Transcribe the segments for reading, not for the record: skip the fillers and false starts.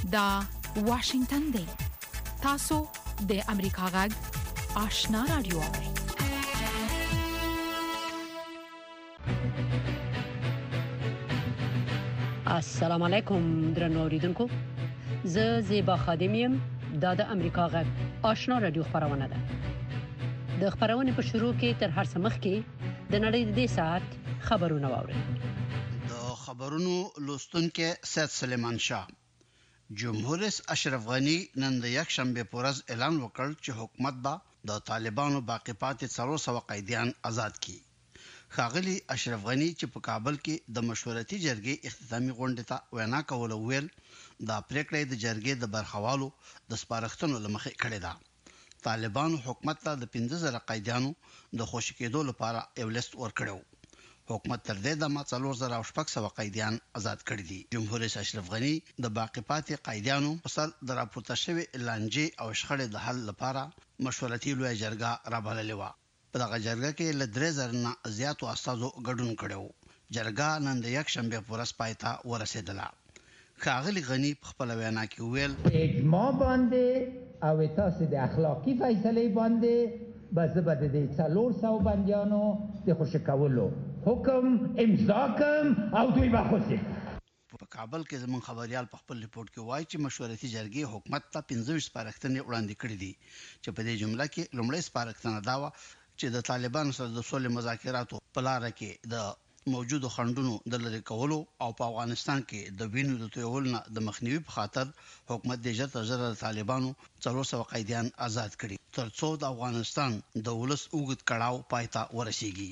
دا واشنگتن دی. تاسو د امریکا غږ آشنا رادیو. السلام علیکم درنو اوریدونکو. زه زیبا خادم یم. دا د امریکا غږ آشنا رادیو خبرونه ده. د خبرونې په شروع کې تر هر څه مخکې د نړۍ د دې ساعت خبرونه واورئ. د خبرونو لوستونکو سید سلیمان شاه. جمهور رئیس اشرف غنی نن د یک شنبه پورز اعلان وکړ چې حکومت به د طالبانو باقی پاتې 300 قیدیان آزاد کړي. ښاغلي اشرف غنی چې په کابل کې د مشورتي جرګې اختتامي غونډه ته وینا کوله ویل دا پریکړه د جرګې د برخوالو د سپارښتنو لمخې کړې ده. طالبانو حکومت ته د 15000 قیدیانو د خوشی کېدو لپاره یو لیست ورکړو. حکومت تر دې دمه 4600 قیدیان آزاد کړي دي. جمهور رئیس اشرف غنی د باقی پاتې قیدیانو په سر د راپورته شوی لانجې او شخړې د حل لپاره مشورتي لوی جرګه رابللې و. په دغه جرګه کې ل 3000 نه زیاتو استادو ګډون کړو. جرګه نن د یک شنبه پورس پایته ورسېدله. ښاغلي غنی په خپل وینا کې ویل اجماع باندې او تاسو د اخلاقی فیصله باندې بزبد د 400 بندیانو د خوشی کولو حکم امضا کوم او دوی به خوشی. په کابل کې زمون خبريال په خپل ریپورت کې وایي چې مشورتي جرګې حکومت ته 15 سپارښتنې وړاندې کړې دي چې په دې جمله کې لومړی سپارښتنه دا و چې د طالبانو سره د سولې مذاکراتو په لار کې د موجودو خنډونو د لری کولو او په افغانستان کې د وینو د تویول نه د مخنیوي په خاطر حکومت د جزر طالبانو 400 قیدیان آزاد کړي ترڅو د افغانستان د ولس اوږد کړهو پایته ورسیږي.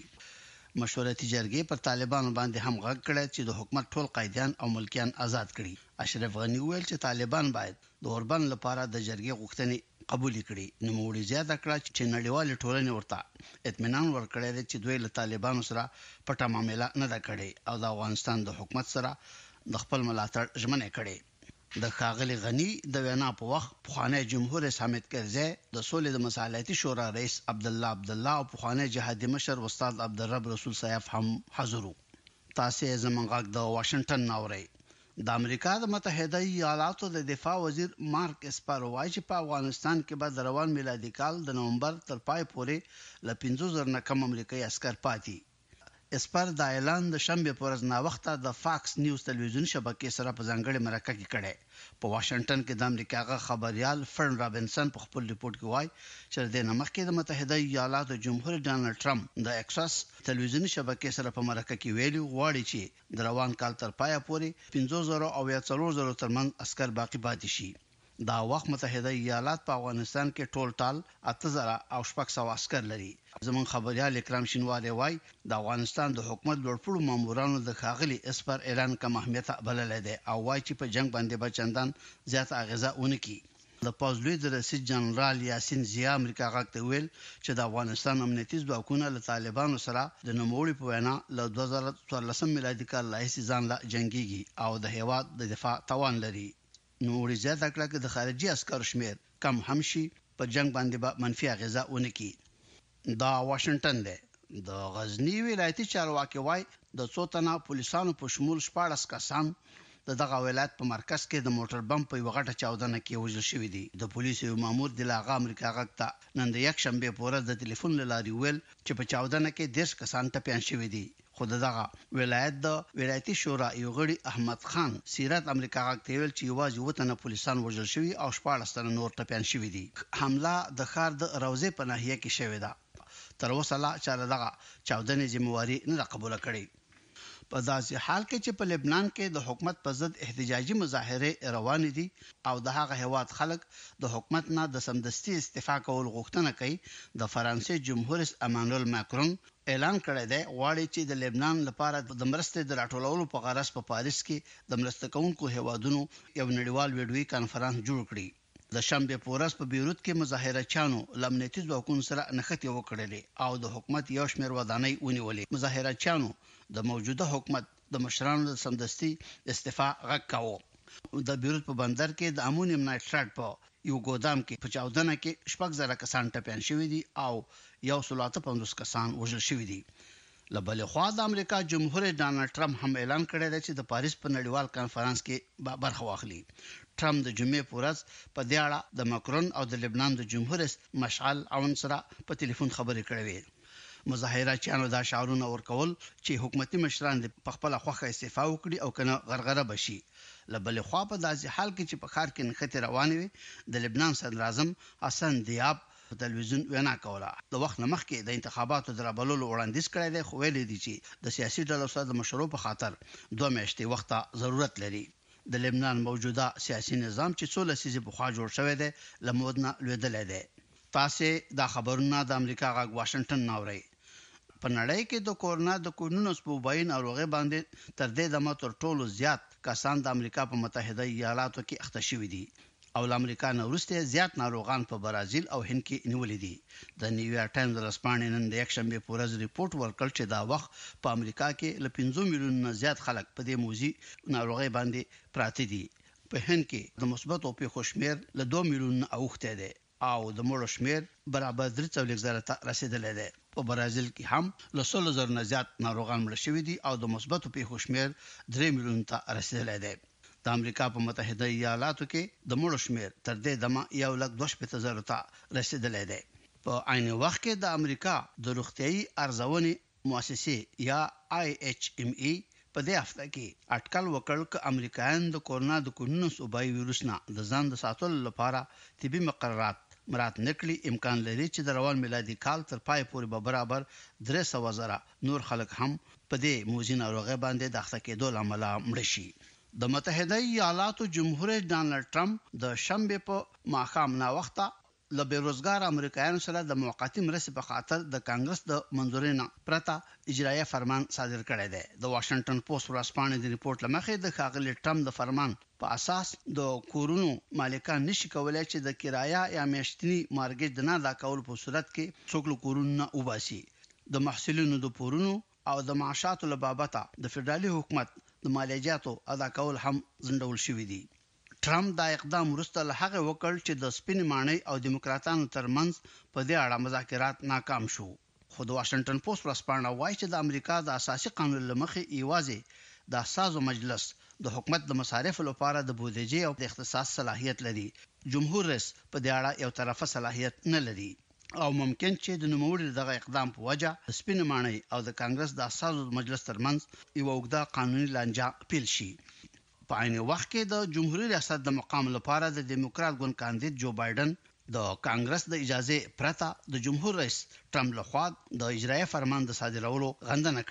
مشورتي جرګې پر طالبانو باندې هم غږ کړی چې د حکومت ټول قیدیان او ملکیان آزاد کړي. اشرف غنی ویل چې طالبان باید د اوربن لپاره د جرګې غوښتنې قبول کړي. نو موږ زیاته کړه چې نړیوال ټولنې ورته اطمینان ورکړی دی چې دوی له طالبانو سره پټه معامله نه ده کړې او د افغانستان د حکومت سره د خپل ملاتړ ژمنه کړي. د ښاغلي غنی د وینا په وخت پخوانی جمهور رئیس حامد کرزی د سولې د مصالحتي شورا رئیس عبدالله او پخوانی جهادي مشر استاد عبدالرب رسول صاحب هم حاضر وو. تاسو زمونږ غږ د واشنگټن ناوړئ. د امریکا د متحده ایالاتو د دفاع وزیر مارک اسپر وایي چې په افغانستان کې به د روان میلادي کال د نومبر تر پای پورې ل 15000 نه کم امریکایي عسكر پاتې. اسپر د اعلان د شنبه پورز نا وخته د فاکس نیوز تلویزیون شبکې سره په ځانګړي مرکه کې کړي. په واشنگټن کې د امریکا خبريال فرن رابنسن په خپل ریپورت کې وایي چې د نمخکې د متحده ایالاتو جمهور ډانلډ ټرمپ د اکسس تلویزیون شبکې سره په مرکه کې ویلي غواړي چې د روان کال تر پای پورې 15000 او 4000 ترمن عسكر باقی پاتې شي. دا وخت متحده ایالات په افغانستان کې ټول ټال 8000 او 600 عسكر لري. زمون خبريال اکرام شینواری وایي د افغانستان د حکومت لوړپوړو مامورانو د ښاغلي اسپر اعلان کم اهمیت بللې ده او وایي چې په جنگ باندې بچندان زیات اغیزه ونکړي. د پوزلوی د رئیس جنرال یاسین زیا امریکا غاکته ویل چې د افغانستان امنیتي ځواکونه له طالبانو سره د نوموړي په وینا له 2014 میلادي کال راهیسې ځان لا جنگيږي او د هیواد د دفاع توان لري. نو زیاته کړه چې د خارجي عسکرو شمیر کم هم شي په جنگ باندې به منفي اغیزه ونکړي. دا واشنگټن دی. د غزنی ولایتي چارواکي وایي د څو تنه پولیسانو په شمول 14 کسان دغه ولایت په مرکز کې د موټر بم په وغټه چاودنه کې وژل شوی دی. د پولیسو مامور د لاغه امریکا غاکته نن د یک شنبه پورز د ټلیفون لاري ویل چې په چاودنه کې 10 کسان ټپيان شوی دي. خود دغه ولایت د ولایتي شورا یو غړي احمد خان سیرت امریکا غاکته ویل چې یوازې وطن پولیسان وژل شوی او 14 تنه نور ټپيان شوی دي. حمله د خار د روزه په ناحیه کې شوی ده. تر اوسه لا چې دغه چاودنې ذمہواری نه قبول کړي. په داسې حال کې چې په لبنان کې د حکومت په ضد احتجاجي مظاهره روان دي او د هغه هواد خلک د حکومت نه د سمدستي استعفا کول غوښتنه کوي. د فرانسې جمهور رئیس امانوئل ماکرون اعلان کړی دی غواړي چې د لبنان لپاره د مرستې د راټولولو په غرض په پاریس کې د مرسته کوونکو هیوادونو یو نړیوال ویډیوي کانفرنس جوړ کړي. د شنبه پورس په بیروت کې مظاهره چانو لمنیتي ځواکونو سره نښتې وکړلې او د حکومت یو شمېر ودانۍ ونیولې. مظاهره چانو د موجوده حکومت د مشرانو د سمدستي استعفا غږ کاوه. د بیروت په بندر کې د امونیم نایتریټ په یو ګودام کې په چاودنه کې 6000 کسان ټپيان شوي دي او 150 کسان وژل شوي دي. لبل خو د امریکا جمهور ډانلډ ټرمپ هم اعلان کړی دی چې د پاریس په نړیوال کانفرنس کې برخه واخلي. ټرمپ د جمعې په ورځ په دې اړه د ماکرون او د لبنان د جمهور رئیس مشعل عون سره په ټلیفون خبرې کړې وې. مظاهره چانو دا شعارونه ورکول چې حکومتي مشران د خپل خوخه استعفا وکړي او کنه غرغره بشي. لبل خو په داسې حال کې چې په خار کې نخته روانه وي د لبنان صدر اعظم حسن دیاب په تلویزیون وینا کوله. د وخت مخکې د انتخاباتو درابلولو وړاندیز کړی دی، خو ویل دي چې د سیاسي ډلو سره د مشورو په خاطر 2 میاشتې وخت ضرورت لري. د لبنان موجوده سیاسي نظام چې څو لسیزې په خوا جوړ شوی دی لمودنه لویدل دی. تاسو دا خبرونه د امریکا غږ واشنگټن ناوړي. په نړۍ کې د کورونا د قانونو سپوباین ناروغي باندې تر دې دمه تر ټولو زیات کسان د امریکا په متحده ایالاتو کې اخته شوي دي او د امریکا نه وروسته زیات ناروغان په برازیل او هند کې نیولې دي. د نیویارک ټایمز رسپانې نن د یک شنبه په ورځ ریپورت ورکړ چې دا وخت په امریکا کې ل 15 میلیون زیات خلک په دې موزي ناروغي باندې پراته دي. په هند کې د مثبت او په خوشمیر ل 2 میلیون اوخته دي او د مړو شمیر برابر 340,000 ته رسیدلی دی. په برازیل کې هم ل 100,000 نه زیات ناروغان مړ شوي دي او د مثبت په خوشمیر 3 میلیون ته رسیدلی دی. د امریکا په متحده ایالاتو کې د مړو شمیر تر دې دمه 1,250,000 ته رسیدلی دی. په عین وخت کې د امریکا د روغتيایي ارزونې مؤسسه یا IHME په دې هفته کې اټکل وکړ چې امریکایان د کورونا د قانوني صوبایي ویروس نه د ځان د ساتلو لپاره طبي مقررات مراد نکړي. امکان لري چې د روان میلادي کال تر پای پورې به برابر 300,000 نور خلک هم په دې موزي ناروغي باندې د اخته کېدو لامل مړ شي. د متحده ایالاتو جمهور رئیس ډانلډ ټرمپ د شنبه په ماښام نا وخته له بیروزګار امریکایانو سره د موقتی مرستې په خاطر د کانګرس د منځورۍ نه پرته اجرایي فرمان صادر کړی دی. د واشنگټن پوسټ ورځپاڼې د ریپورت لمخې د ښاغلي ټرمپ د فرمان په اساس د کورونو مالکان نشي کولای چې د کرایه یا میاشتنی مارګیج د نه ادا کولو په صورت کې څوک له کورونو وباسي. د محصلینو د پورونو او د معاشاتو لبابته د فدرالي حکومت د مالیاتو ادا کول هم ځنډول شوې دي. ټرمپ دا اقدام وروسته له هغه وکړ چې د سپین ماڼۍ او دیموکراتانو ترمنځ په دې اړه مذاکرات ناکام شو. خو د واشنگټن پوسټ ورځپاڼه وايي چې د امریکا د اساسي قانون لمخې ایوازي د اساسو مجلس د حکومت د مصارفو لپاره د بودیجې او د اختصاص صلاحیت لري. جمهور رئیس په دې اړه یو طرفه صلاحیت نه لري او ممکن چې د نوموړي دغه اقدام په وجه د سپین ماڼۍ او د کانګرس د اساسو مجلس ترمنځ یو وګړه قانوني لانجه پیل شي. په عین وخت کې د جمهوریت ریاست د مقام لپاره د دیموکرات ګوند کاندید جو بایدن د کانګرس د اجازه پرته د جمهور رئیس ټرمپ لخوا د اجرایي فرمان د صادرولو غندنه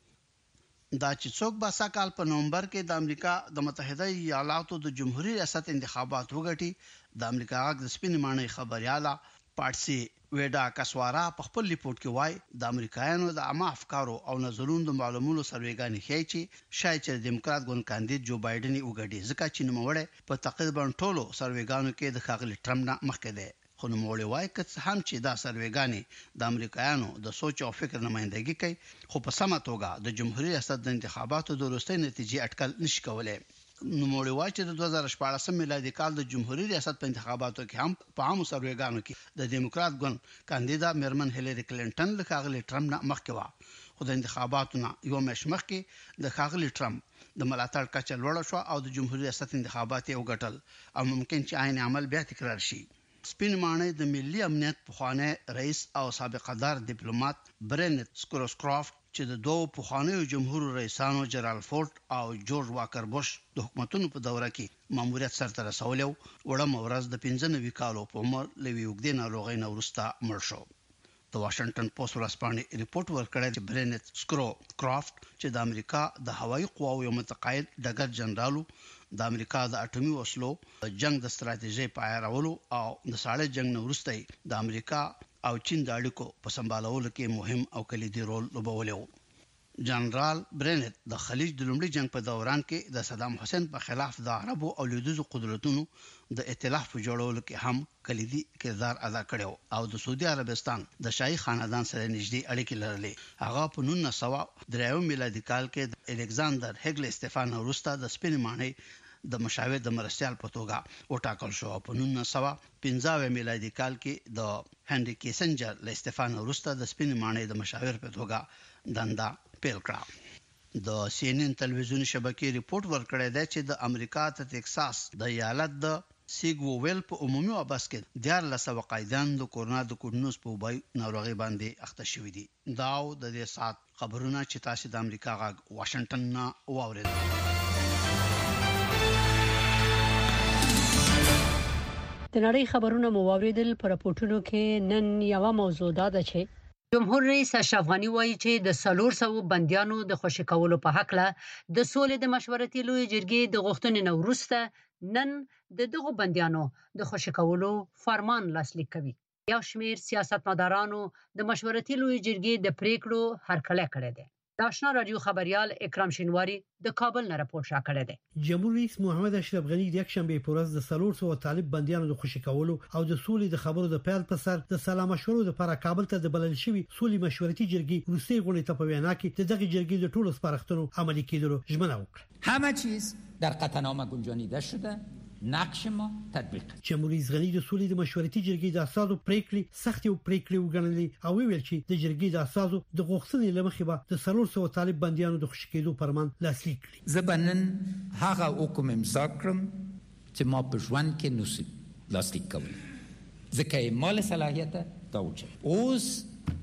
کړې. دا چې څوک به سکهال په نومبر کې د امریکا د متحده ایالاتو د جمهوریت ریاست انتخابات وګټي. د امریکا غږ د سپین ماڼۍ خبرياله پارسي ویډا کسوارا په خپل ریپورت کې وایي د امریکایانو د عامه افکارو او نظرونو د معلومولو سروېګانی ښيي چې شاید چې دیموکرات ګوند کاندید جو بایدن وګړي ځکه چې نوموړی په تقریبا ټولو سروېګانو کې د ښاغلي ټرمپ نه مخکې دی. خو نوموړی وایي چې هم چې دا سروېګانی د امریکایانو د سوچ او فکر نمائندګي کوي خو په سمه توګه د جمهوریت ریاست د انتخاباتو د وروستۍ نتیجې اټکل نشي کولای. نوموړی وایي چې د 2014 میلادي کال د جمهوریت ریاست په انتخاباتو کې هم په عامو سروېګانو کې د دیموکرات ګوند کاندیدا میرمن هیلری کلینټن له ښاغلي ټرمپ نه مخکې و. خو د انتخاباتو نه یو میاشت مخکې د ښاغلي ټرمپ د ملاتړ کچه لوړه شو او د جمهوریت ریاست انتخابات یې وګټل او ممکن چې عین عمل بیا تکرار شي. سپین ماڼۍ د ملي امنیت پخوانی رئیس او سابقدار ډیپلوماټ برنت سکروسکرافت چې د دوه پخوانیو جمهور رئیسانو جرال فورد او جورج واکر بوش د حکومتونو په دوره کې ماموریت سرته رسولی وړم ورځ د 15 کالو په عمر لوي وګدې ناروغۍ نه وروسته مړ شو. د واشنگټن پوسټ ورځپاڼې ریپورت ورکړی چې برنت سکروسکرافت چې د امریکا د هوایي قواو یو متقاعد ډګر جنرالو د امریکا د اټومي وسلو جنگ د ستراتیژي پایارولو او د ساړه جنگ نه وروسته د امریکا او چین د اړیکو په سمبالولو کې مهم او کلیدي رول لوبولی و. جنرال برنت د خلیج د لومړي جنگ په دوران کې د صدام حسین په خلاف د عربو او لویدیځو قدرتونو د ائتلاف په جوړولو کې هم کلیدي کردار ادا کړو او د سعودي عربستان د شاهي خاندان سره نږدې اړیکې لرلې. هغه په 1903 میلادي کال کې د الکساندر هګل استفان وروسته د سپین ماڼۍ د مشاور د مرستيال په توګه وټاکل شو. په 1915 میلادي کال کې د هنري کیسنجر له استفان وروسته د سپین ماڼۍ د مشاور په توګه دنده پیل کړه د CNN تلویزیون شبکې ریپورت ورکړی دی چې د امریکا ته ټکساس د ایالت د سیګوویل په عمومي آباس کې 1400 قیدیان د کورونا د کوډنوس په وبای ناروغي باندې اخته شوي دي دا د دې سات خبرونه چې تاسو د امریکا غاګ واشنگټن نه واورېدل د نړۍ خبرونه مو واوریدل پر راپورټونو کې نن یو موضوع ده چې جمهور رئیس اشرف غنی وایي چې د 300 بنديانو د خوشی کولو په حق له د سولې د مشورتي لوی جرګې د غوښتنې نو وروسته نن د دغه بنديانو د خوشی کولو فرمان لاسلیک کوي یو شمېر سیاستمدارانو د مشورتي لوی جرګې د پریکړو هرکله کړی دی د آشنا رادیو خبريال اکرام شینواری د کابل نه راپور شاکړی دی جمهور رئیس محمد اشرف غنی د یک شنبه په ورځ د 300 طالب بنديانو د خوشی کولو او د سولې د خبرو د پیل په سر د سلام مشورو لپاره کابل ته د بلل شوی سولې مشورتي جرګې روسي غونډې ته په وینا کې د دغه جرګې د ټولو سپارښتنو عملي کېدلو ژمنه وکړه همه چیز در قطعنامه گنجانیده شده نقش ما تطبیق جمهور رئیس غنی د سولې د مشورتي جرګې د اساسو پریکړې سخت او پریکړې وګڼلې او ویل چې د جرګې د اساسو د غوښتنې لمخې به د 300 طالب بنديانو د خوشی کېدو فرمان لاسلیک کړي زبنن هغه حکم امضا کړم چې ما په ژوند کې نوسي لاسلیک کوم ځکه مال صلاحیت دا وجه اوس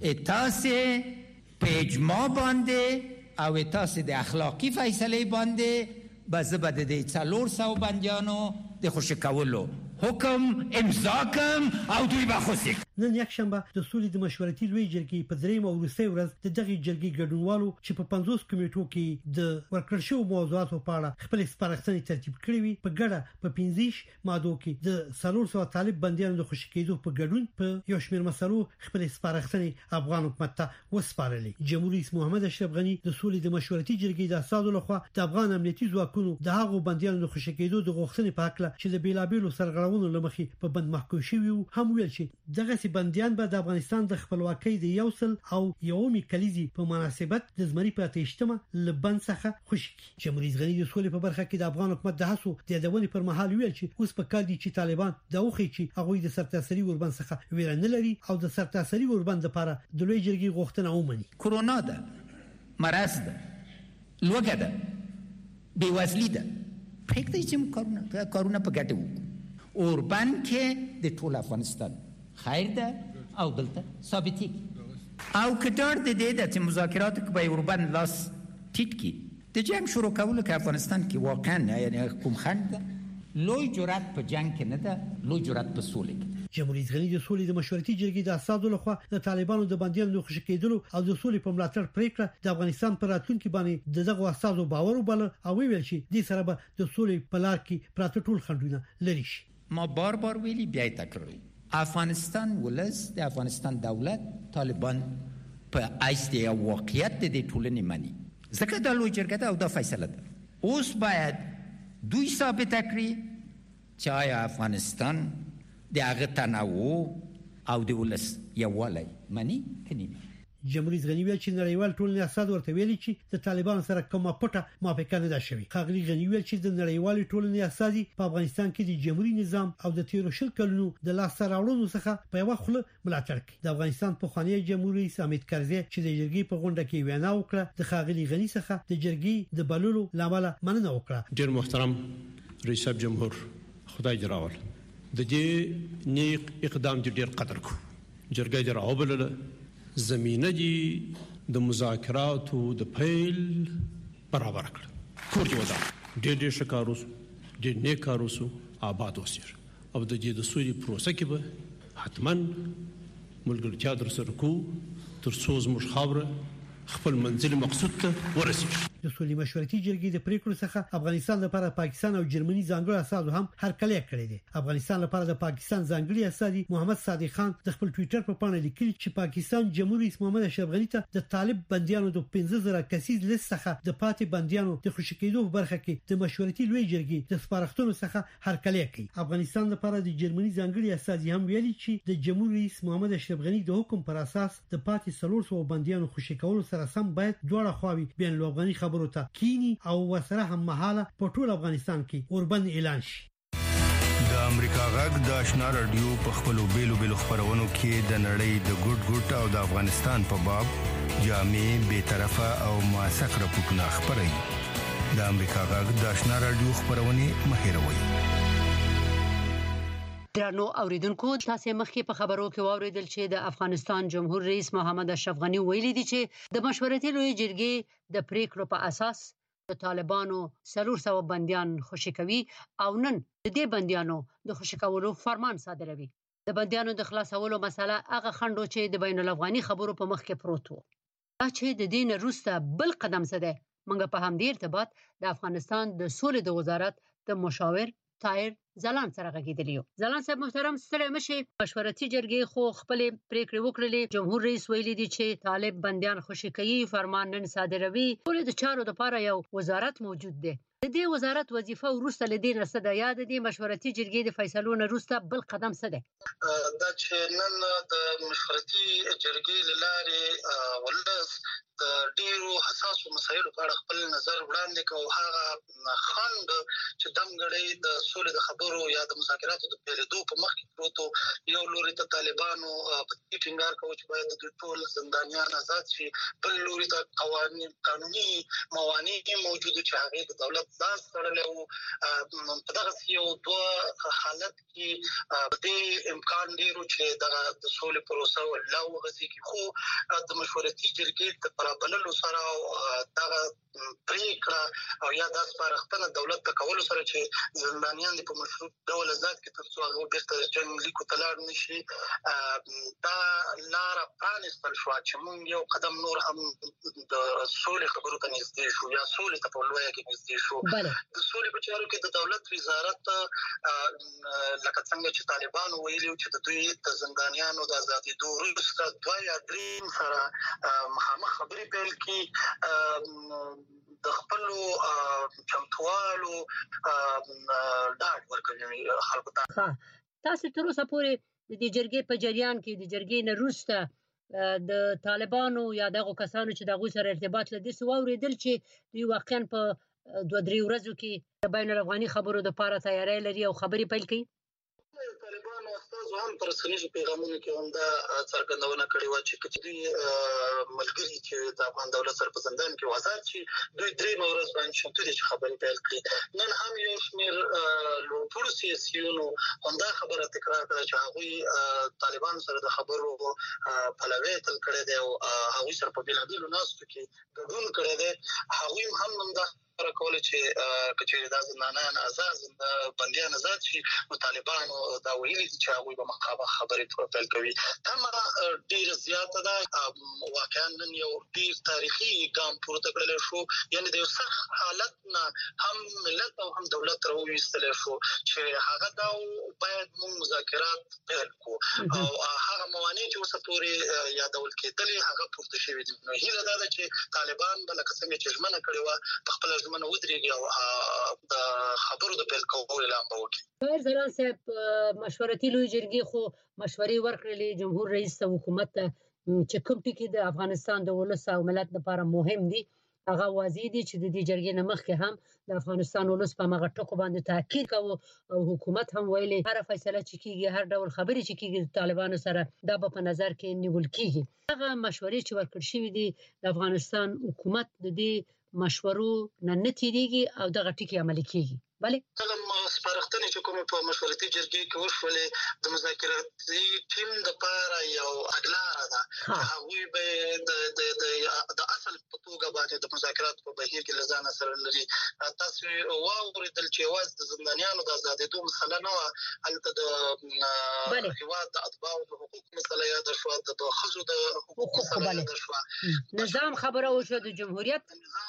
اتاسه په اجماع باندې او اتاسه د اخلاقی فیصله باندې بزبد د 400 بنديانو د خوشی کولو حکم امضا کوم او دوی به خوشی نن یک شنبه د سولې د مشورتي لوی جرګې په دریم او وروستي ورځ د دغه جرګې ګډونوالو چې په 50 کمیټو کې د ورکړل شوی موضوعاتو په اړه خپل سپارښتنې ترتیب کړې وي په ګډه په 15 ماده کې د 300 طالب بنديانو د خوشی کېدو په ګډون په یو شمېر مسلو خپل سپارښتنې افغان حکومت ته وسپارلې جمهور رئیس محمد اشرف غنی د سولې د مشورتي جرګې د اساسو لخوا د افغان امنیتي ځواکونو د هغو بنديانو د خوشی کېدو د غوښتنې په حق چې د بیلابېلو سرغړونو لمخې په بند محکوم شوی هم ویل چې دغه بنديان به د افغانستان د خپلواکۍ د یوصل او یومي کلیزي په مناسبت د زمري په 8مه لبن څخه خوشی کی جمهور رئیس غنی د سولې په برخه کې د افغان حکومت د هڅو د یادونې پر مهال ویل چې اوس په کال دي چې طالبان د اوخي چې هغه د سرتاسري وربند څخه ویره نه لري او د سرتاسري وربند لپاره د لوی جرګې غوښتنه ومني کرونا ده مرض ده لوګه ده بیوزلی ده پکې چې کارونه په ګټه وو اوربان کې د ټول افغانستان خیر ده او دلته ثابتي او کډار د دې د مذاکرات کې به اوربان لاس ټیټ کی د جنگ شروع کول کې افغانستان کې واقعا یعنی کوم خند لوی جرأت په جنگ کې نه ده لوی جرأت په سولې کې جمهور رئیس غنی د سولې د مشورتي جرګې د اساسو لخوا د طالبانو د بنديانو د خوشی کېدلو او د سولې په ملاتړ پریکړه د افغانستان پر راتلونکي باندې دغه اساسو باور وبل او ویل چې د سره به د سولې په لار کې پراته ټول خنډونه لري شي ما بار ویلي بیا تکرار افغانستان ولس د افغانستان دولت طالبان په ایست یا واقعیت د ټولنې مانی ځکه د لوی جرګه او د فیصله ده اوس باید دوی ثابت کړي چې آیا افغانستان د هغه تنوع او د ولس یووالی مانی کني جمهور رئیس غنی ویل چې نړیوال ټولنې اساس ورته ویلي چې د طالبانو سره کومه پټه موافقه نه ده شوې خاغلی غنی ویل چې د نړیوال ټولنې اساسي په افغانستان کې د جمهوریت نظام او د 13 کلونو د لاس راوړلو څخه په یو خله ملاتړ کوي د افغانستان په خوانی جمهور رئیس حامد کرزي چې د جرګې په غونډه کې وینا وکړه د خاغلی غنی څخه د جرګې د بللو لامل مننه وکړه ډیر محترم رئیس جمهور خدای جراول د دې نیک اقدام ډیر قدر کو جرګې دراوبل زمینه دي د مذاکراتو د پیل برابر کړ کور دی ودا ډېر شکاروس ډېر نیکاروس آباد وسیر او د دې د سولې پروسه کې به حتمن ملګرتیا در سره کو تر څو زموږ خاوره خپل منزل مقصود ته ورسیږي د سولې مشورتي جرګې د پریکړو څخه افغانستان لپاره پاکستان او جرمني ځانګړي اساس هم هرکلی کړی دی افغانستان لپاره د پاکستان ځانګړي اساس محمد صادق خان د خپل ټوئیټر په پاڼه لیکلي چې پاکستان جمهور رئیس محمد اشرف غنی ته د طالب بنديانو د 15000 کسیز لیست څخه د پاتې بنديانو د خوشی کېدو په برخه کې د مشورتي لوی جرګې د سپارښتنو څخه هرکلی کوي افغانستان لپاره د جرمني ځانګړي اساس هم ویلي چې د جمهور رئیس محمد اشرف غنی د حکم پر اساس د پاتې 300 بنديانو خوشی کولو سره سم باید دوړه خواوي بین الافغاني خبرو ته کینی او وسره هم مهاله په ټول افغانستان کې اوربند اعلان شي د امریکا غږ د آشنا رادیو په خپلو بیلو خبرونو کې د نړۍ د ګډ او د افغانستان په باب جامع به طرفه او موثق راپورټونه خبري د امریکا غږ د آشنا رادیو خبرونه مهیروي. درنو اوریدونکو تاسو مخکې په خبرو کې واوریدل چې د افغانستان جمهور رئیس محمد اشرف غنی ویلي دی چې د مشورتي لوی جرګې د پریکړو په اساس د طالبانو 300 بنديان خوشي کوي او نن د دې بنديانو د خوشي کولو فرمان صادروي. د بنديانو د خلاصولو مسله هغه خندو چې د بین الافغاني خبرو په مخ کې پروت و. چې د دین روسته بل قدم څه ده موږ په همدې ارتباط د افغانستان د سولې د وزارت د مشاور طاهر زلان سره غږیدلیو. زلان صاحب محترم ستړي مشي مشورتي جرګې خو خپل پریکړې وکړلې. جمهور رئیس ویلي دی چې طالب بنديان خوشي کوي فرمان نن صادروي. ټول د چارو لپاره یو وزارت موجود دی. د دې وزارت وظیفه ورسته لدې نه د یاد دي مشورتي جرګې د فیصلو نه وروسته بل قدم څه دی؟ دا چې نن د مشورتي جرګې لارې ولس د ډیرو حساسو مسایلو په اړه خپل نظر وړاندې کوي. هغه خند چې دمګړی د سولې د خبرو یا د مذاکراتو د پیلېدو په مخ کې پروت یو لوري ته طالبانو په ټینګار کوي چې باید د ټول زندانیان آزاد شي، بل لوري ته قانوني موانع موجود چې هغه د دولت لاس تړلی وو. په دغه یو دوه حالت کې د امکان ډیرو چې د سولې پروسه ولا وغځيږي، خو د مشورتي جرګې بللو سره دغه پریکړه او یا د سپارښتنه دولت ته کول سره چې زندانیان په مشروط ډول آزاد کې ترڅو هغه بیرته جنګ لیکو تلار نشي، دا لار پرانستل شو چې موږ یو قدم نور هم د سولې خبرو ته نږدې شو یا سولې ته په لویه کې نږدې شو. د سولې په چارو کې د دولت وزارت لکه څنګه چې طالبانو ویلي چې د دوی د زندانیانو د آزادېدو وروسته 2 یا 3 سره مخامخ خبرې پیل کی د خپل چمتوالو ډاډ ورکوي خلکو ته. تاسو تر اوسه پورې د دې جرګې په جریان کې د جرګې نه وروسته د طالبانو یا دغه کسانو چې دغه سره ارتباط لري څو اوریدل چې دوی واقعا په 2-3 ورځو کې د بین الافغاني خبرو د لپاره تیاری لري او خبري پیل کوي؟ طالبانو استاد هم پر رسنیزو پیغامونو کې هم دا څرګندونه کړې و چې دوی ملګری چې د افغان دولت سره په زندان کې آزاد شي دوی 3 ورځې باندې شته چې خبرې پیل کړي. نن هم یو شمېر لوړ سیاسيونو همدا خبره تکرار کړه چې هغه طالبان سره د خبرو پلوي تل کړي دي او هغه سره په بلادلو ناستو کې ګډون کړي دي. هغه هم دا کول چې کچېره د زندانیان آزاد بنديان آزاد شي نو طالبانو دا ویلي چې هغه به مخابه خبرې پیل کوي. تمه ډیر زیاته ده. واقعا نن یو ډیر تاریخي ګام پورته کړل شو، یعنی د یو سخت حالت نه هم ملت او هم دولت راوېستل شو چې هغه دا باید موږ مذاکرات پیل کو او هغه موانع چې اوسه پورې یادول کېدلې هغه پورته شوې دي. نو هیله ده چې طالبان بل څنګه چې ژمنه کړې و په خپل ژمنه ودرېږي او د خبرو د پیل کولو اعلان وکړي. طاهر زلان صاحب مشورتي لوی جرګې خو مشورې ورکړلې جمهور رئیس ته حکومت ته چې کوم ټکي د افغانستان د ولس او ملت لپاره مهم دي هغه واضح دي چې د دې جرګې نه مخکې هم د افغانستان ولس په هغه ټکو باندې تاکید کوي او حکومت هم ویلي هر فیصله چې کیږي هر ډول خبرې چې کیږي د طالبانو سره دا په نظر کې نیول کیږي. هغه مشورې چې ورکړل شوې دي د افغانستان حکومت د دې مشورو نه تیریږي او دغه ټکي عملي کیږي. بله هغه سپارښتنې چې کومه په مشورتي جرګې کې وشولې د مذاکراتي ټیم د لپاره یو اګلاره ده. هغه به د اصل په توګه باندې د مذاکرات په بهیر کې لزانه سره لري. تاسو واوریدل چې واز د زندانیانو د آزادېدو مسله نه و، هلته د هیواد د اتباعو د حقوق مسله یاد شو، د خزو د حقوق مسله یاد شو، نظام خبره وشو د جمهوریت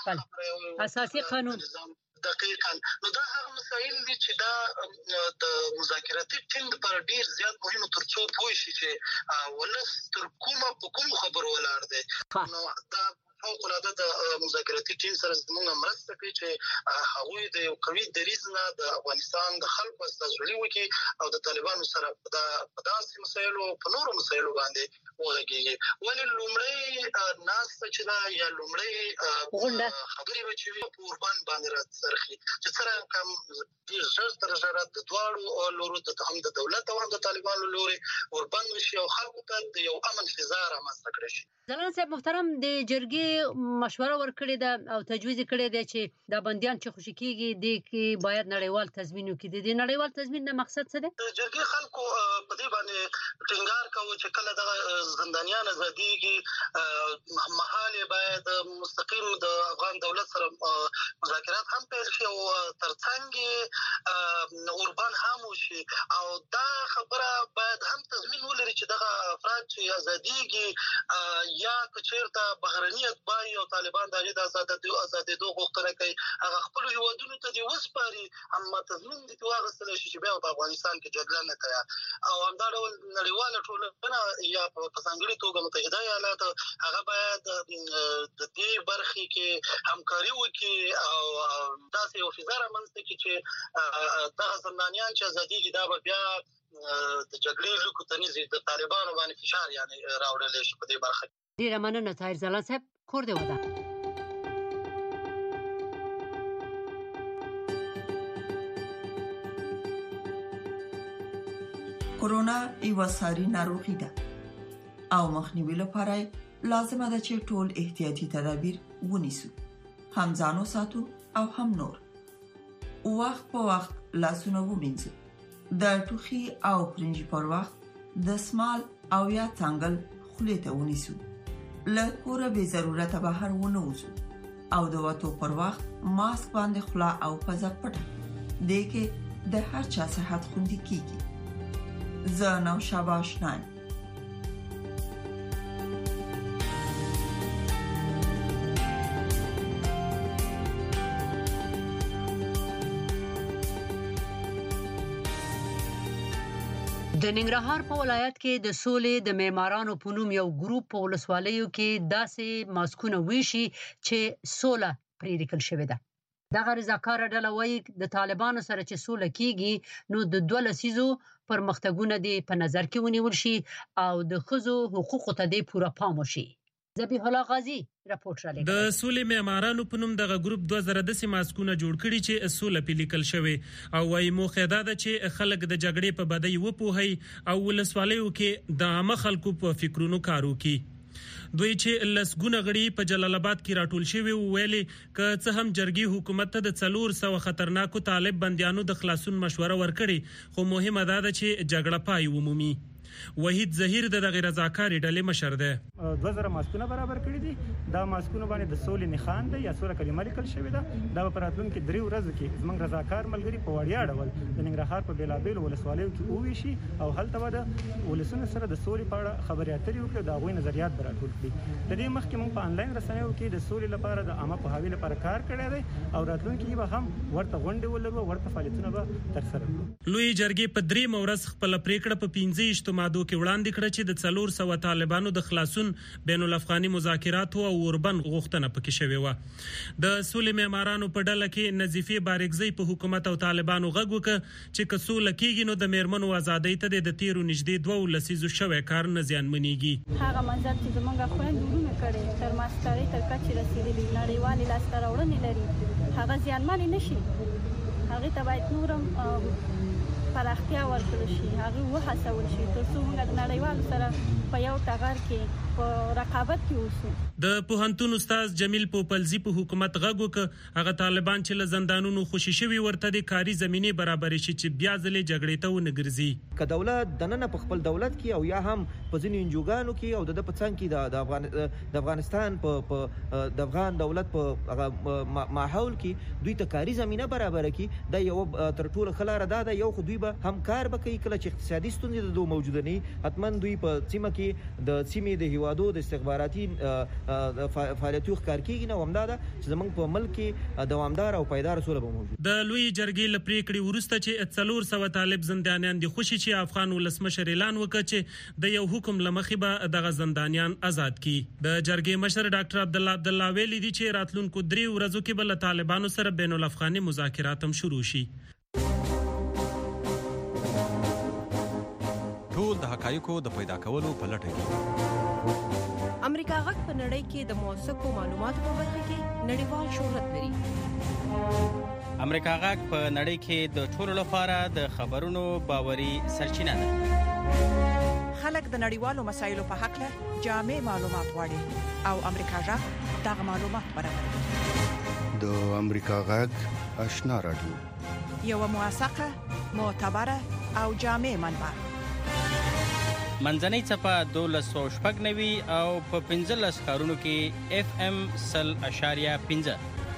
اساسي قانون دقیقاً. نو دا هغه مسایل دي چې دا د مذاکراتي ټیم لپاره ډیر زیات مهم ترڅو پوه شي چې ولس تر کومه په کوم خبرو ولاړ دی. نو دا فوق العاده د مذاکراتي مشورتي ټیم سره زموږ مرسته کوي چې هغوی د یو قوي دریځ نه د افغانستان د خلکو استازولي وکړي او د طالبانو سره په داسې مسایلو په نورو مسایلو باندې وغږیږي. ولې لومړی ناسته چې دا یا لومړی خبرې به چې په اوربان باندې راڅرخي چې څرنګه کوم ډېر ژر تر ژره د دواړو لورو هم د دولت او هم د طالبانو لوري اوربان وشي او خلکو ته د یو امن فضا رامنځته کړي شي. ځلاند صاحب محترم د جرګې مشوره ورکړې ده او تجویز کړی دی چې دا بنديان چې خوشی کیږي د کې باید نړیوال تضمین وکړي. د نړیوال تضمین د مقصد څه دی؟ د جرګې خلکو په دې باندې ټینګار کوي چې کله د زندانیان ازاديږي محل باید مستقیم د افغان دولت سره مذاکرات هم پیل شي او ترڅنګ اوربان هم وشي او دا خبره باید هم تضمین ولري چې دغه افراد چې ازاديږي یا کچیرته بهرنی اتباع او طالبان د آزادېدو غوښتنه کوي هغه خپل هیوادونو ته دی وسپاري هم تضمین دي واغستل شي چې بیا په افغانستان کې جګړه نه کوي او همدا ډول نړیواله ټولنه یا په ځانګړي توګه متحده ایالات هغه باید د دې برخې کې همکاري وکړي او داسې یو فضا رامنځته کړي چې دغه زندانیان چې ازاديږي دا به بیا د جګړې لکو تنیزي د طالبانو باندې فشار یعنی راوړل شي په دې برخه. ډیره مننه طاهر ځلاند صاحب. کور دی ودا کورونا یو ساري ناروغي ده او مخنیوي لپاره لازمه ده چې ټول احتیاطي تدابیر ونیسو، هم ځانو ساتو او هم نور. وخت په وخت لاسونه ومینځو، د ټوخي او پرنجي پر وخت د سمال او یا څنګل خولې ته ونیسو، له کوره به ضرورت بهر ونه وځو او د وټو پر وخت ماسک باندې خلا او پزه پټه دې کې د هر چا صحت خوندي کیږي. زه نو شاباش نایم. د ننګرهار په ولایت کې د سولې د معمارانو په نوم یو ګروپ په ولسوالیو کې داسې ماسکونه ویشي چې سوله پرې لیکل شوې ده. دغه رضاکار ډله وایي د طالبانو سره چې سوله کیږي نو د 2 لسیزو پرمختګونه دي په نظر کې ونیول شي او د ښځو حقوقو ته دې پوره پام وشي. ذبیح الله غازی راپورټ را لګوي. د سولې معمارانو په نوم دغه ګروپ 2010 ماسکونه جوړ کړي چې سوله په لیکل شوی او وايي موخه دا ده چې خلک د جګړې په بدی وپوهي او ولسوالیو کې د عامه خلکو په فکرونو کار وکړي. دوی چې لسګونه غړي په جلال آباد کې راټول شوی ویلي ک څه هم جرګي حکومت ته د 400 خطرناکو طالب بنديانو د خلاصون مشوره ورکړي خو مهمه ده چې جګړه پای ومومي. وحید ظهیر د دغه رضاکاري ډلې مشر ده. 2000 ماسکونه برابر کړی دي. دا ماسکونه باندې د سولې نښان دی یا سوله کلمه لیکل شوی ده. دا په راتلونکو 3 ورځو کې زموږ رضاکار ملګری په وړیا ډول د ننګرهار په بیلابیل ولسوالیو کې وویشي او هلته به د ولسونو سره د سولې په اړه خبرې اترې وکړي، دا غوي نظریات راټول کړي. د دې مخکې موږ په انلاین رسنیو کې د سولې لپاره د عامه پوهاوي لپاره کار کړی دی او راتلونکو کې به هم ورته غونډې ولرو، ورته فعالیتونه به ترسره کړو. لوی جرګې په 3 مورز خپل پریکړه په 15 اجتماعاتو کې وړاندې کړه چې د 400 طالبانو د خلاصون بین الافغاني مذاکرات او اوربن غوښتنه پکې شوې و. د سولې معمارانو په ډله کې نظیفه بارګزی په حکومت او طالبانو غږ وکړ چې کسول کېږي نو د میرمنو ازادۍ ته د تیرو نږدې 2 لسیزو شوی کار نه زیانمنېږي. هغه منځ چې زمونږ خويندورونه کړي تر ماستري تر کچې رسیدلي نړیوالي لاسته راوړنې لري هغه زیانمن نشي. هغه ته باید نورم پراختیا ورکړل شي، هغه وهڅول شي ترڅو موږ د نړیوالو سره په یو ټغر کې په رقابت کې اوسو. د پوهنتون استاد جمیل پوپلزی په حکومت غږ وکړ هغه طالبان چې له زندانونو خوشي شوي ورته د کاري زمينه برابر شي چې بیا ځلې جګړې ته ونګرځي. که دولت دننه په خپل دولت کې او یا هم په ځینې انجوګانو کې او د پڅنګ کې د افغانستان په د افغان دولت په ماحول کې دوی ته کاري زمينه برابر کړي دا یو تر ټولو خلاره ده. یو خو دوی به هم کار وکړي کله چې اقتصادي ستونزې د موجوده نه حتمن دوی په سیمه کې د سیمې د هوادو د استخباراتي فعالیتونو ښکار کیږي نو همدا ده چې زمونږ په ملک کې دوامدار او پایدار سوله به موجود. د لوی جرګې لپریکړې ورسته چې 400 طالب زندانیان دي خوشي چې افغان ولسمشر اعلان وکړ چې د یو حکم لمخې به دغه زندانیان آزاد کی. د جرګې مشر ډاکټر عبدالله ویلي دي چې راتلونکو 3 ورځو کې به له طالبانو سره بین الافغاني مذاکرات هم شروع شي. ټول د حقایقو د پیدا کولو په لټه کې امریکا غږ په نړۍ کې د موثقو معلوماتو په برخه کې نړیوال شهرت لري. امریکا غږ په نړۍ کې د ټولو لپاره د خبرونو باوري سرچینه ده. خلک د نړیوالو مسایلو په حق له جامع معلومات غواړي او امریکا غږ دغه معلومات برابروي. د امریکا غږ آشنا رادیو یو موثقه معتبره او جامع منبع. منځنۍ چپه 1290 او په 15 ښارونو کې FM 100.5.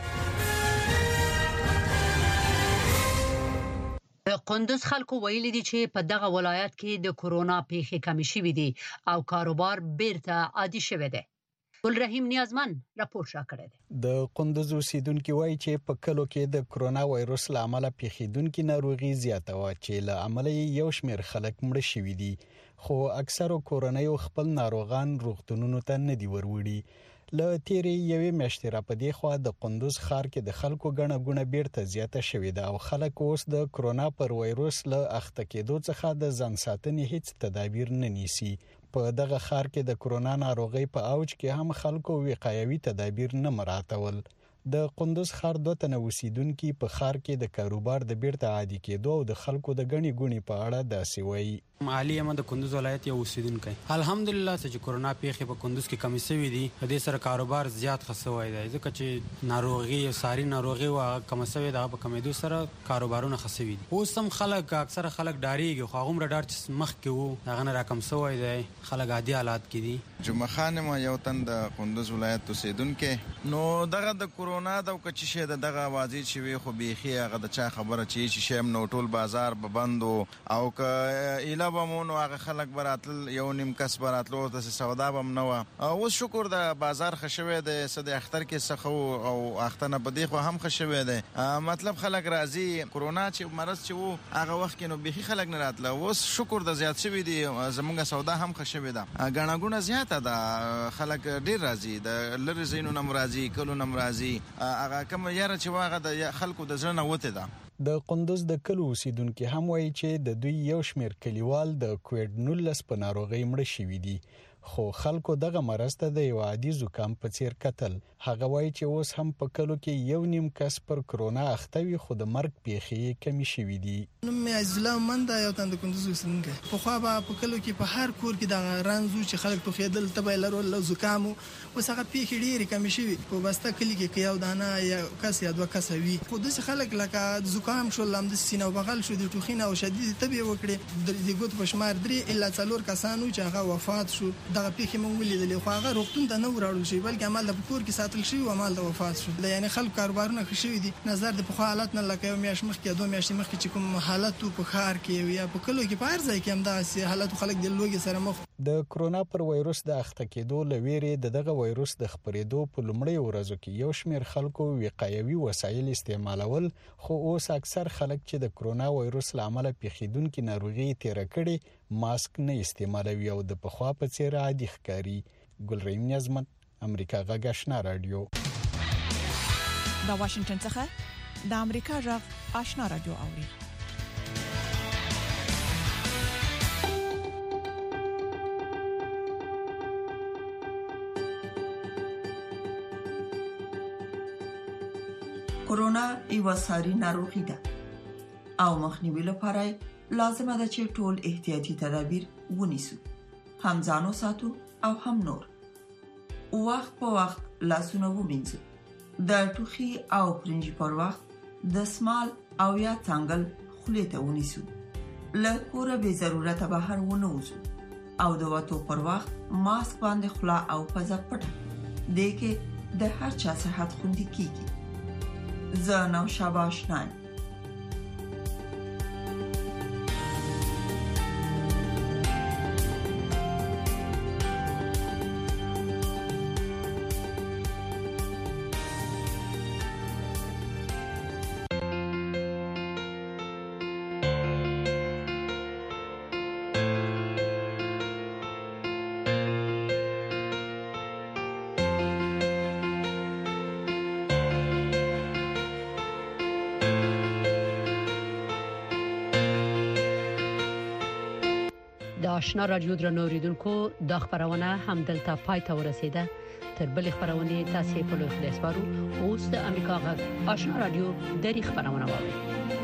د قندوز خلکو ویلي دي چې په دغه ولایت کې د کورونا پیښې کم شوې دي او کاروبار بیرته عادي شوی دی. ګل رحیم نیازمن راپور شاکړی دی. د قندوز اوسیدونکو وایي چې په کلو کې د کورونا وایروس له امله پیښیدونکو ناروغي زیاته و چې له امله یو شمېر خلک مړ شوي دي خو اکثره کورنۍ خپل ناروغان روغتونونو ته نه دي وروړي. له تیرې یوې میاشتې را پدې خو د قندوز ښار کې د خلکو ګڼه ګوڼه بیرته زیاته شوې ده او خلک اوس د کورونا پر وایروس له اخته کېدو څخه د ځان ساتنې هیڅ تدابیر نه نیسي. په دغه ښار کې د کورونا ناروغي په اوج کې هم خلکو وقایوي تدابیر نه مراعاتول. د قندوز ښار 2 تنه اوسیدونکو په ښار کې د کاروبار د بیرته عادي کېدو او د خلکو د غني ګونی په اړه داسې وایي. علي احمد د قندوز ولایت یو اوسیدونکی. الحمدلله چې کورونا پیښې په قندوز کې کمی شوې دي په دې سره کاروبار زیات خسوي دی ځکه چې ناروغي او ساري ناروغي او کم شوې ده په کمیدو سره کاروبارونه خسوي دي. اوس هم خلک اکثره خلک ډاریږي خو هغه مر ډار چې مخ کې وو هغه نه راکم شوی دی خلک عادي حالات کې دي. جمعه خان ما یو تن د قندوز ولایت اوسیدونکی نو دغه د کورونا د کچ شه دغه اوازې چې وي خو بيخي هغه د چا خبره چې شیم نو ټول بازار به بندو او ک اله بمونو هغه خلک براتل یو نیم کس براتلو د سودا بم نو او شکر د بازار خښوي د صد اختر کې سخو او اختنه په دی خو هم خښوي ده مطلب خلک راضي کورونا چې مرض چې وو هغه وخت کې نو بيخي خلک نه راتله اوس شکر د زیات شوی دي زمونږ سودا هم خښوي ده غاڼګونه زیاته ده خلک ډیر راضي د لری زینو نم راضي کلو نم راضي هغه کوم یاره چې واغه د خلکو د ځنه وته ده. د قندوز د کلو اوسیدونکو هم وایي چې د دوی یو شمېر کلیوال د کووډ 19 په ناروغي مړ شوي دي خو خلکو دغه مرض ته د یو عادي زکام په څیر کتل. هغه وایي چې اوس هم په کلو کې یو نیم کس پر کرونا اخته وي خو د مرګ پیښې کمی شوي دي. نوم اسلام منده یو تند قندوز اوسیدونکی په خو په کلو کې په هر کور کې د رانزو چې خلک په خېدل تبه لرول زکام اوس هغه پیښې ډېرې کمی شوي په بسته کلی کې یو دانه یا کس یا دوه کس وي خو د خلک لکه زکام شو لم د سینې بغل شو د ټوخینه او شدید تبه وکړي د ګوت په شمار 3 الا 4 کسانو چې هغه وفات شو. دغه پیښې مونږ ولیدلې خو هغه روغتون ته نه وراړل شي بلکې عمل د کور کې ساتل شي او عمل د وفات شو. یعنی خلک کاروبارونه خښوي دي نظر د په حالت نه لکه یو میاش مخ کې 2 میاشتې مخ کې کوم حالت په خار کې یا په کلو کې په هر ځای کې هم دا حالت خلک د لوګي سره مخ. د کرونا پر وایروس د اخته کېدو لويري دغه وایروس د خپرېدو په لومړی ورځو کې یو شمېر خلکو وقایوي وسایل استعمالول خو اوس اکثر خلک چې د کرونا وایروس لامل پیښیدونکو ناروغي تیر کړي ماسک نه استعمالوي او د پخوا په څیر عادي ښکاري. ګلریم نیازمن امریکا غږ آشنا رادیو. د واشنگټن څخه د امریکا غږ آشنا رادیو اوري. کورونا یو ساري ناروغي ده او مخنیوي لپاره لازمه ده چې ټول احتیاطي تدابیر ونیسو هم ځانو ساتو او هم نور وخت په وخت لاسونه ومینځو د ټوخي او پرنجي پر وخت د سمال او یا څنګل خولې ته ونیسو له کوره به ضرورت بهر ونه وځو او د وټو پر وخت ماسک باندې خلا او پزه پټه دې کې د هر چا صحت خوندي کیږي. زنو شاباشنان آشنا رادیو درنو اوریدونکو د خبرونه هم دلته پای ته ورسیده. تر بل خبرونه تاسو په لوي خلاص وارو اوس د امریکا غږ آشنا رادیو د خبرونه واوري.